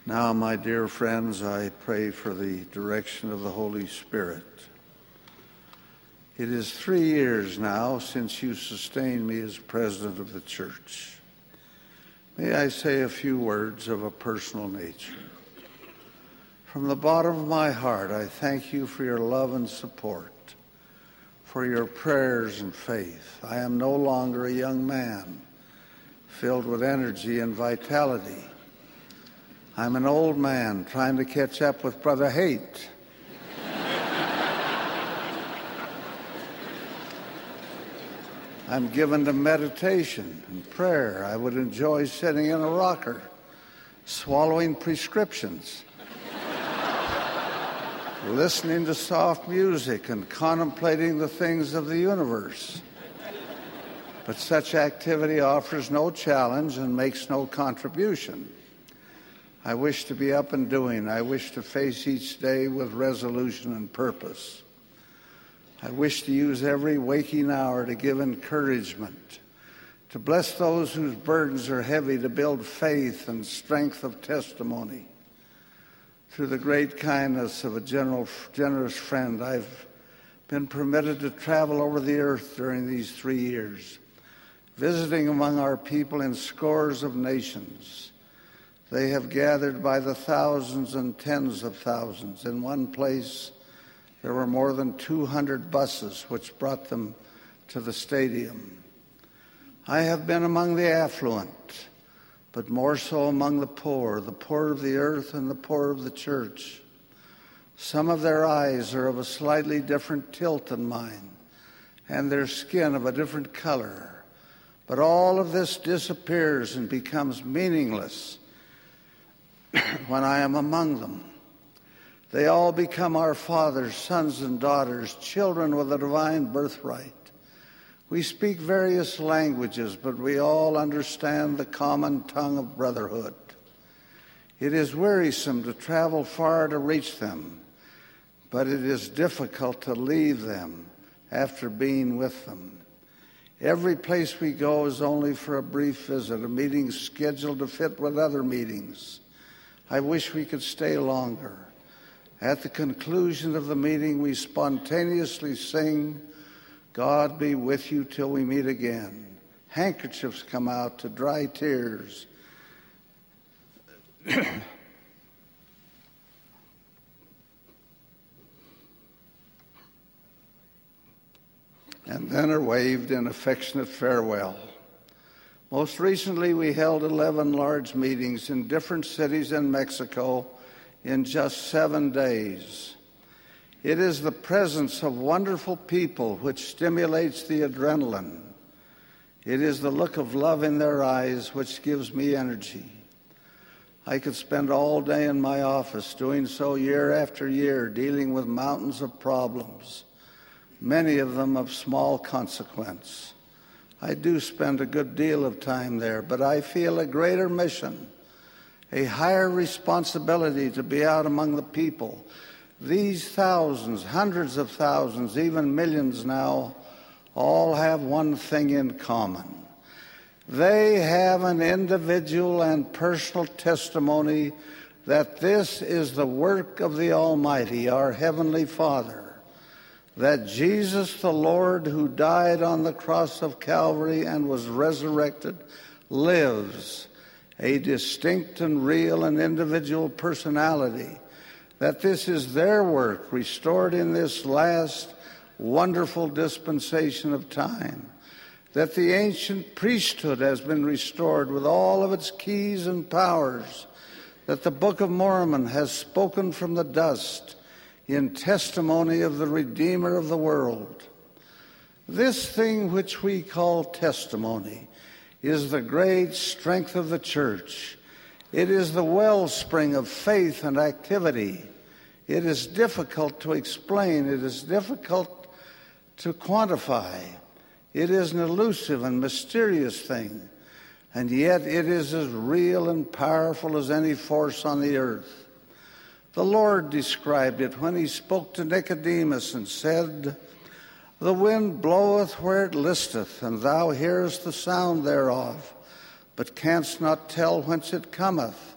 Now, my dear friends, I pray for the direction of the Holy Spirit. It is 3 years now since you sustained me as president of the church. May I say a few words of a personal nature. From the bottom of my heart, I thank you for your love and support, for your prayers and faith. I am no longer a young man filled with energy and vitality. I'm an old man trying to catch up with Brother Haight. I'm given to meditation and prayer. I would enjoy sitting in a rocker, swallowing prescriptions, listening to soft music and contemplating the things of the universe. But such activity offers no challenge and makes no contribution. I wish to be up and doing. I wish to face each day with resolution and purpose. I wish to use every waking hour to give encouragement, to bless those whose burdens are heavy, to build faith and strength of testimony. Through the great kindness of a generous friend, I've been permitted to travel over the earth during these 3 years, visiting among our people in scores of nations. They have gathered by the thousands and tens of thousands. In one place, there were more than 200 buses which brought them to the stadium. I have been among the affluent, but more so among the poor of the earth and the poor of the church. Some of their eyes are of a slightly different tilt than mine, and their skin of a different color. But all of this disappears and becomes meaningless when I am among them. They all become our fathers, sons and daughters, children with a divine birthright. We speak various languages, but we all understand the common tongue of brotherhood. It is wearisome to travel far to reach them, but it is difficult to leave them after being with them. Every place we go is only for a brief visit, a meeting scheduled to fit with other meetings. I wish we could stay longer. At the conclusion of the meeting, we spontaneously sing, "God be with you till we meet again." Handkerchiefs come out to dry tears. And then are waved in affectionate farewell. Most recently, we held 11 large meetings in different cities in Mexico in just 7 days. It is the presence of wonderful people which stimulates the adrenaline. It is the look of love in their eyes which gives me energy. I could spend all day in my office doing so year after year, dealing with mountains of problems, many of them of small consequence. I do spend a good deal of time there, but I feel a greater mission, a higher responsibility to be out among the people. These thousands, hundreds of thousands, even millions now, all have one thing in common. They have an individual and personal testimony that this is the work of the Almighty, our Heavenly Father, that Jesus the Lord, who died on the cross of Calvary and was resurrected, lives, a distinct and real and individual personality, that this is their work restored in this last wonderful dispensation of time, that the ancient priesthood has been restored with all of its keys and powers, that the Book of Mormon has spoken from the dust in testimony of the Redeemer of the world. This thing which we call testimony is the great strength of the church. It is the wellspring of faith and activity. It is difficult to explain. It is difficult to quantify. It is an elusive and mysterious thing, and yet it is as real and powerful as any force on the earth. The Lord described it when he spoke to Nicodemus and said, "The wind bloweth where it listeth, and thou hearest the sound thereof, but canst not tell whence it cometh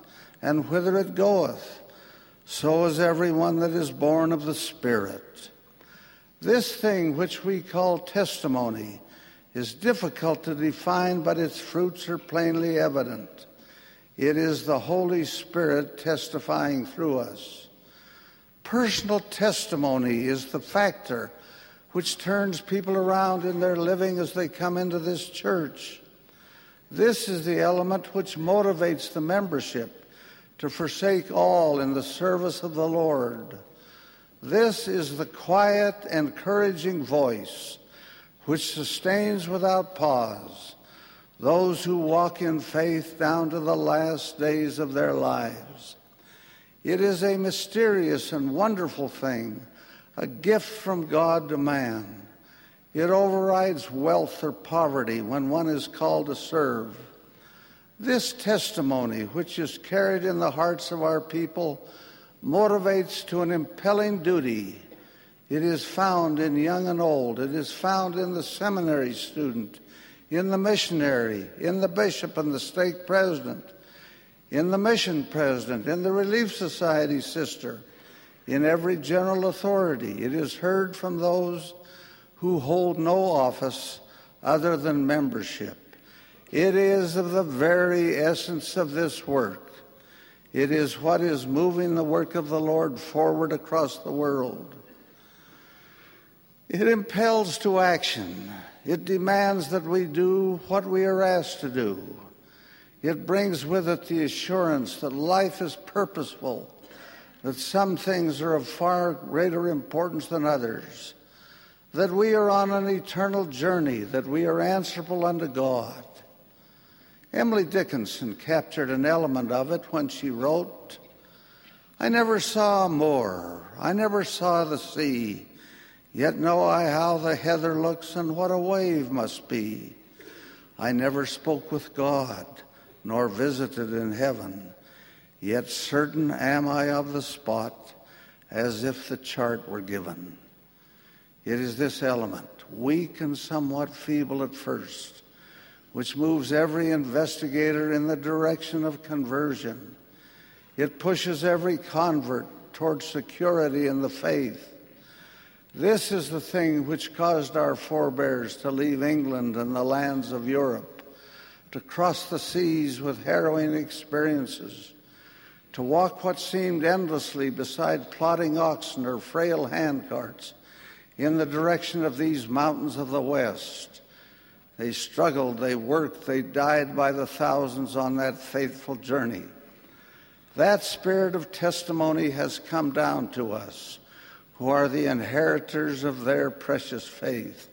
and whither it goeth. So is everyone that is born of the Spirit. This thing which we call testimony is difficult to define, but its fruits are plainly evident. It is the Holy Spirit testifying through us. Personal testimony is the factor which turns people around in their living as they come into this church. This is the element which motivates the membership to forsake all in the service of the Lord. This is the quiet, encouraging voice which sustains without pause those who walk in faith down to the last days of their lives. It is a mysterious and wonderful thing, a gift from God to man. It overrides wealth or poverty when one is called to serve. This testimony, which is carried in the hearts of our people, motivates to an impelling duty. It is found in young and old. It is found in the seminary student, in the missionary, in the bishop and the stake president, in the mission president, in the Relief Society sister, in every general authority. It is heard from those who hold no office other than membership. It is of the very essence of this work. It is what is moving the work of the Lord forward across the world. It impels to action. It demands that we do what we are asked to do. It brings with it the assurance that life is purposeful, that some things are of far greater importance than others, that we are on an eternal journey, that we are answerable unto God. Emily Dickinson captured an element of it when she wrote, "I never saw a moor, I never saw the sea, yet know I how the heather looks and what a wave must be. I never spoke with God, nor visited in heaven, yet certain am I of the spot, as if the chart were given." It is this element, weak and somewhat feeble at first, which moves every investigator in the direction of conversion. It pushes every convert towards security in the faith. This is the thing which caused our forebears to leave England and the lands of Europe, to cross the seas with harrowing experiences, to walk what seemed endlessly beside plodding oxen or frail handcarts in the direction of these mountains of the West. They struggled, they worked, they died by the thousands on that faithful journey. That spirit of testimony has come down to us, who are the inheritors of their precious faith.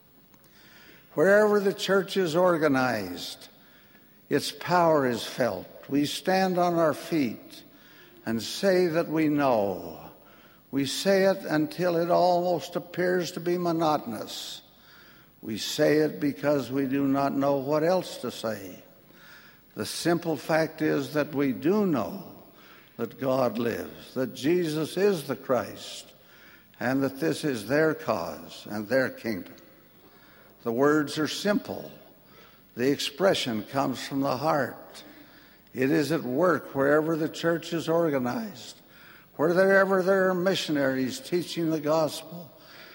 Wherever the church is organized, its power is felt. We stand on our feet and say that we know. We say it until it almost appears to be monotonous. We say it because we do not know what else to say. The simple fact is that we do know that God lives, that Jesus is the Christ, and that this is their cause and their kingdom. The words are simple. The expression comes from the heart. It is at work wherever the church is organized, wherever there are missionaries teaching the gospel,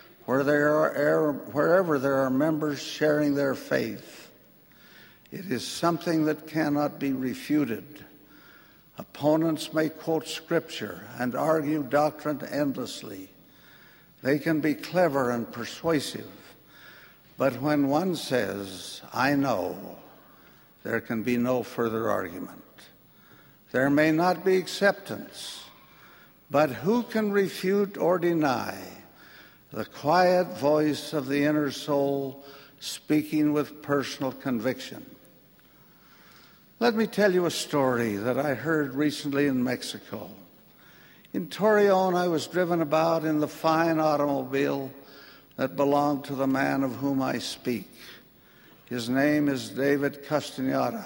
wherever there are members sharing their faith. It is something that cannot be refuted. Opponents may quote Scripture and argue doctrine endlessly. They can be clever and persuasive. But when one says, "I know," there can be no further argument. There may not be acceptance, but who can refute or deny the quiet voice of the inner soul speaking with personal conviction? Let me tell you a story that I heard recently in Mexico. In Torreon, I was driven about in the fine automobile that belonged to the man of whom I speak. His name is David Castañeda.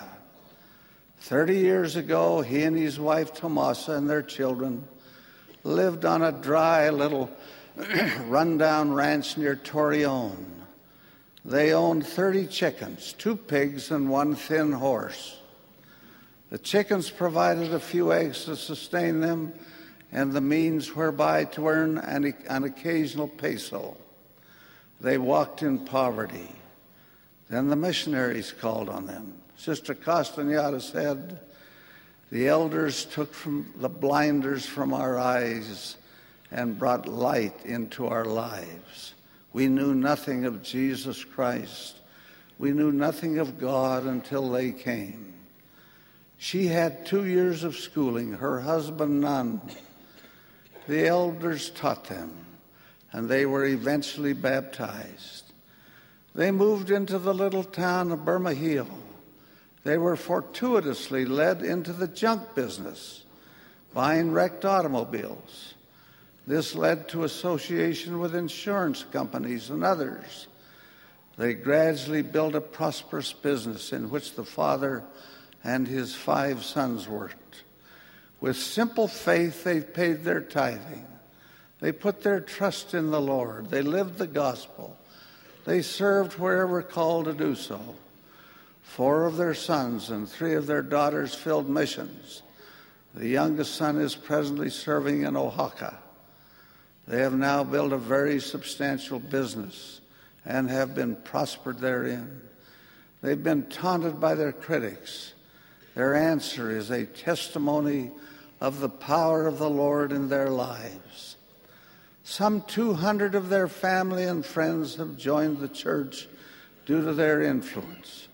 30 years ago, he and his wife Tomasa and their children lived on a dry little rundown ranch near Torreon. They owned 30 chickens, 2 pigs, and 1 thin horse. The chickens provided a few eggs to sustain them and the means whereby to earn an occasional peso. They walked in poverty. Then the missionaries called on them. Sister Castañeda said, "The elders took from the blinders from our eyes and brought light into our lives. We knew nothing of Jesus Christ. We knew nothing of God until they came." She had 2 years of schooling, her husband none. The elders taught them, and they were eventually baptized. They moved into the little town of Bermejillo. They were fortuitously led into the junk business, buying wrecked automobiles. This led to association with insurance companies and others. They gradually built a prosperous business in which the father and his 5 sons worked. With simple faith, they paid their tithing. They put their trust in the Lord. They lived the gospel. They served wherever called to do so. 4 of their sons and 3 of their daughters filled missions. The youngest son is presently serving in Oaxaca. They have now built a very substantial business and have been prospered therein. They've been taunted by their critics. Their answer is a testimony of the power of the Lord in their lives. Some 200 of their family and friends have joined the church due to their influence.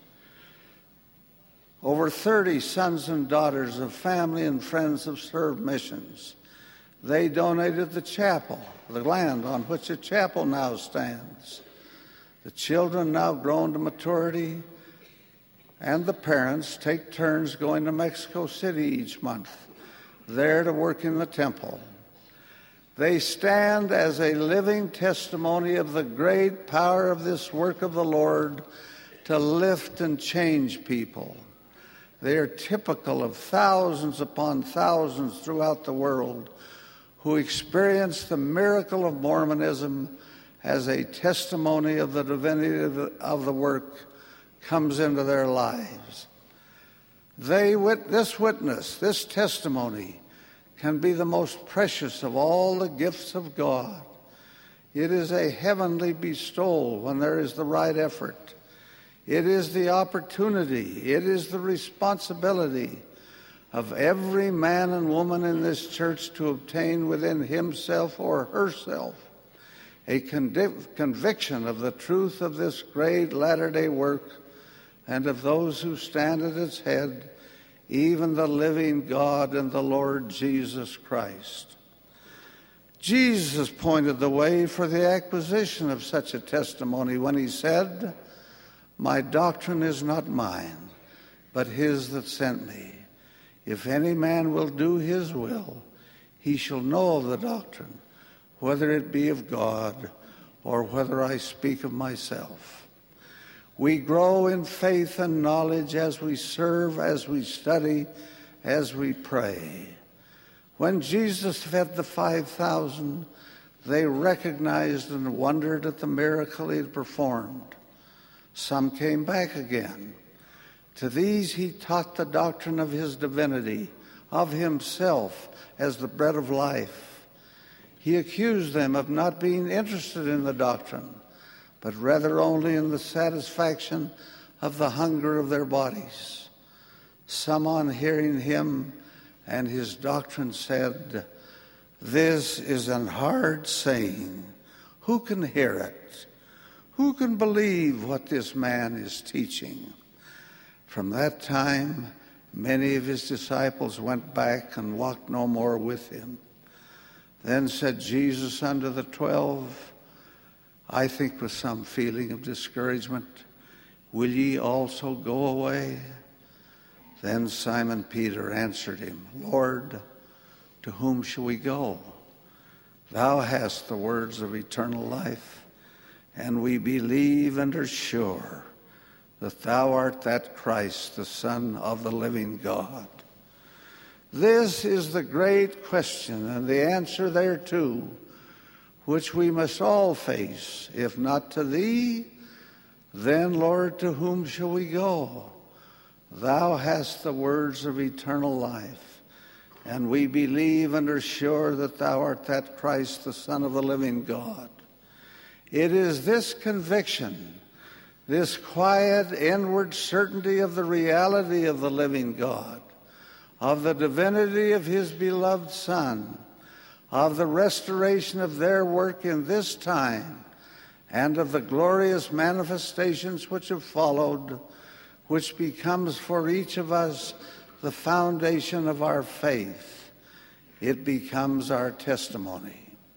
Over 30 sons and daughters of family and friends have served missions. They donated the chapel, the land on which a chapel now stands. The children, now grown to maturity, and the parents take turns going to Mexico City each month, there to work in the temple. They stand as a living testimony of the great power of this work of the Lord to lift and change people. They are typical of thousands upon thousands throughout the world who experience the miracle of Mormonism as a testimony of the divinity of the work comes into their lives. This witness, this testimony, can be the most precious of all the gifts of God. It is a heavenly bestowal when there is the right effort. It is the opportunity, it is the responsibility of every man and woman in this church to obtain within himself or herself a conviction of the truth of this great latter-day work and of those who stand at its head, even the living God and the Lord Jesus Christ. Jesus pointed the way for the acquisition of such a testimony when he said, "My doctrine is not mine, but his that sent me. If any man will do his will, he shall know of the doctrine, whether it be of God or whether I speak of myself." We grow in faith and knowledge as we serve, as we study, as we pray. When Jesus fed the 5,000, they recognized and wondered at the miracle he had performed. Some came back again. To these he taught the doctrine of his divinity, of himself as the bread of life. He accused them of not being interested in the doctrine, but rather only in the satisfaction of the hunger of their bodies. Some, on hearing him and his doctrine, said, "This is an hard saying. Who can hear it? Who can believe what this man is teaching?" From that time, many of his disciples went back and walked no more with him. Then said Jesus unto the 12, I think with some feeling of discouragement, "Will ye also go away?" Then Simon Peter answered him, "Lord, to whom shall we go? Thou hast the words of eternal life, and we believe and are sure that thou art that Christ, the Son of the living God." This is the great question and the answer thereto, which we must all face. If not to thee, then, Lord, to whom shall we go? Thou hast the words of eternal life, and we believe and are sure that thou art that Christ, the Son of the living God. It is this conviction, this quiet inward certainty of the reality of the living God, of the divinity of his beloved Son, of the restoration of their work in this time, and of the glorious manifestations which have followed, which becomes for each of us the foundation of our faith. It becomes our testimony.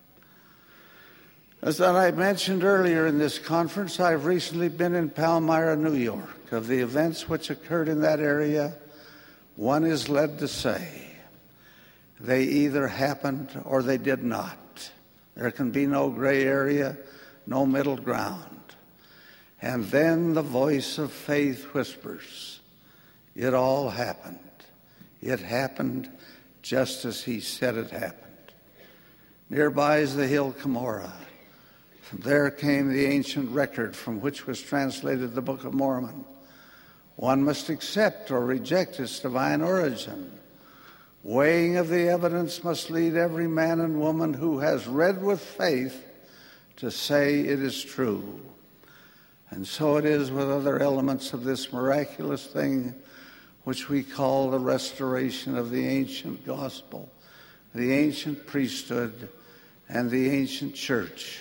As I mentioned earlier in this conference, I've recently been in Palmyra, New York. Of the events which occurred in that area, one is led to say, they either happened or they did not. There can be no gray area, no middle ground. And then the voice of faith whispers, it all happened. It happened just as he said it happened. Nearby is the hill Cumorah. From there came the ancient record from which was translated the Book of Mormon. One must accept or reject its divine origin. Weighing of the evidence must lead every man and woman who has read with faith to say it is true. And so it is with other elements of this miraculous thing which we call the restoration of the ancient gospel, the ancient priesthood, and the ancient church.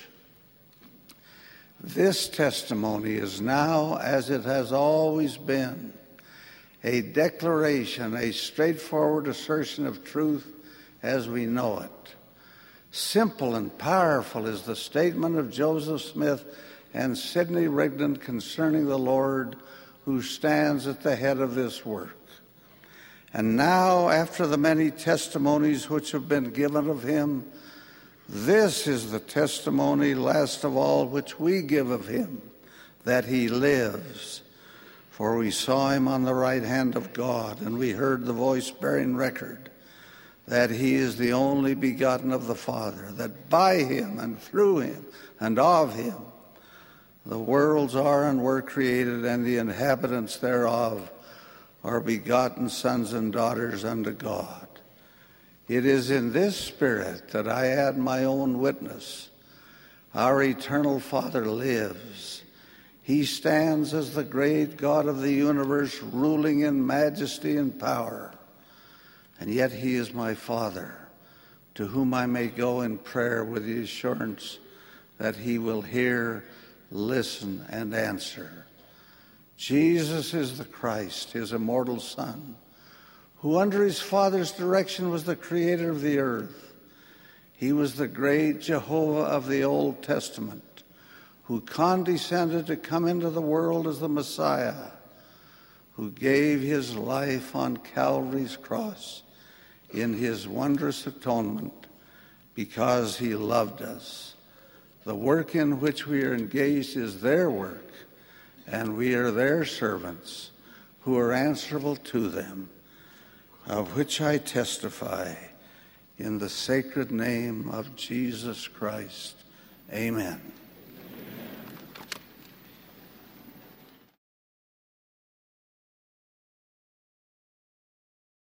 This testimony is now, as it has always been, a declaration, a straightforward assertion of truth as we know it. Simple and powerful is the statement of Joseph Smith and Sidney Rigdon concerning the Lord who stands at the head of this work. And now, after the many testimonies which have been given of him, this is the testimony, last of all, which we give of him, that he lives. For we saw him on the right hand of God, and we heard the voice bearing record that he is the only begotten of the Father, that by him and through him and of him the worlds are and were created, and the inhabitants thereof are begotten sons and daughters unto God. It is in this spirit that I add my own witness. Our eternal Father lives. He stands as the great God of the universe, ruling in majesty and power. And yet he is my Father, to whom I may go in prayer with the assurance that he will hear, listen, and answer. Jesus is the Christ, his immortal Son, who under his Father's direction was the creator of the earth. He was the great Jehovah of the Old Testament, who condescended to come into the world as the Messiah, who gave his life on Calvary's cross in his wondrous atonement because he loved us. The work in which we are engaged is their work, and we are their servants who are answerable to them, of which I testify in the sacred name of Jesus Christ. Amen.